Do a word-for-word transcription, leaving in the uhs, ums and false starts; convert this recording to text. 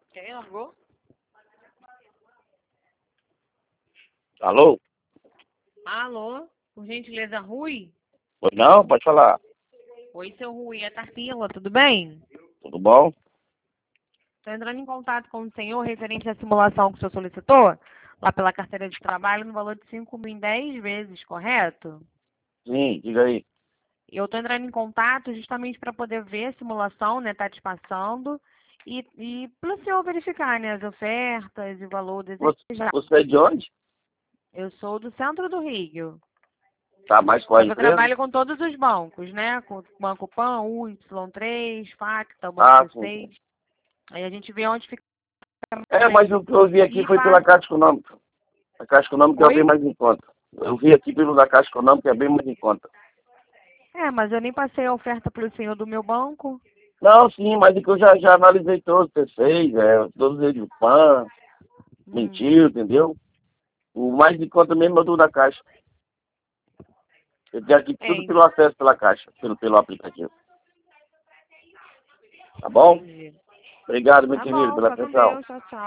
Quem largou? Alô? Alô? Por gentileza, Rui? Pois não? Pode falar. Oi, seu Rui, é Tarcila, tudo bem? Tudo bom? Estou entrando em contato com o senhor referente à simulação que o senhor solicitou, lá pela carteira de trabalho, no valor de cinco mil em dez vezes, correto? Sim, diga aí. Eu estou entrando em contato justamente para poder ver a simulação, né, tá te passando, e, e para o senhor verificar, né, as ofertas e o valor Você, desejado. você é de onde? Eu sou do centro do Rio. Tá, mais qual a Só que eu empresa? trabalho com todos os bancos, né? Com o Banco Pan, U Y três, Facta, o Banco Ah, sim, B seis. sim. Aí a gente vê onde fica É, mais. mas o que eu vi aqui E foi pela passa. Caixa Econômica. A Caixa Econômica é bem Oi? mais em conta. Eu vi aqui pelo da Caixa Econômica é bem mais em conta. É, mas eu nem passei a oferta para o senhor do meu banco. Não, sim, mas é que eu já, já analisei todos, T seis, é, todos eles, o PAN, Hum, mentiu, entendeu? O mais em conta mesmo é o do da Caixa. Eu tenho aqui tudo é, pelo acesso pela Caixa, pelo, pelo aplicativo. Tá bom? entendi. Obrigado, meu Tá querido, bom, pela fica com atenção. Deus. Tchau, tchau.